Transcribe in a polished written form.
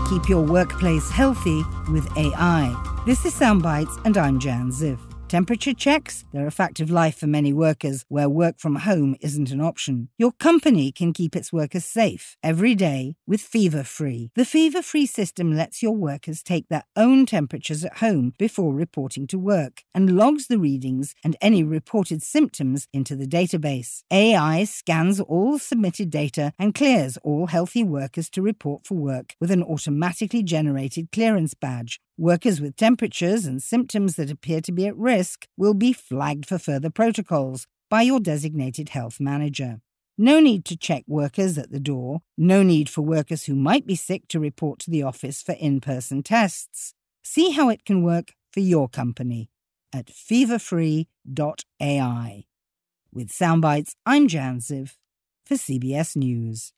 Keep your workplace healthy with AI. This is Soundbites, and I'm Jan Ziff. Temperature checks? They're a fact of life for many workers where work from home isn't an option. Your company can keep its workers safe every day with Fever Free. The Fever Free system lets your workers take their own temperatures at home before reporting to work and logs the readings and any reported symptoms into the database. AI scans all submitted data and clears all healthy workers to report for work with an automatically generated clearance badge. Workers with temperatures and symptoms that appear to be at risk will be flagged for further protocols by your designated health manager. No need to check workers at the door. No need for workers who might be sick to report to the office for in-person tests. See how it can work for your company at feverfree.ai. With Soundbites, I'm Jan Ziff for CBS News.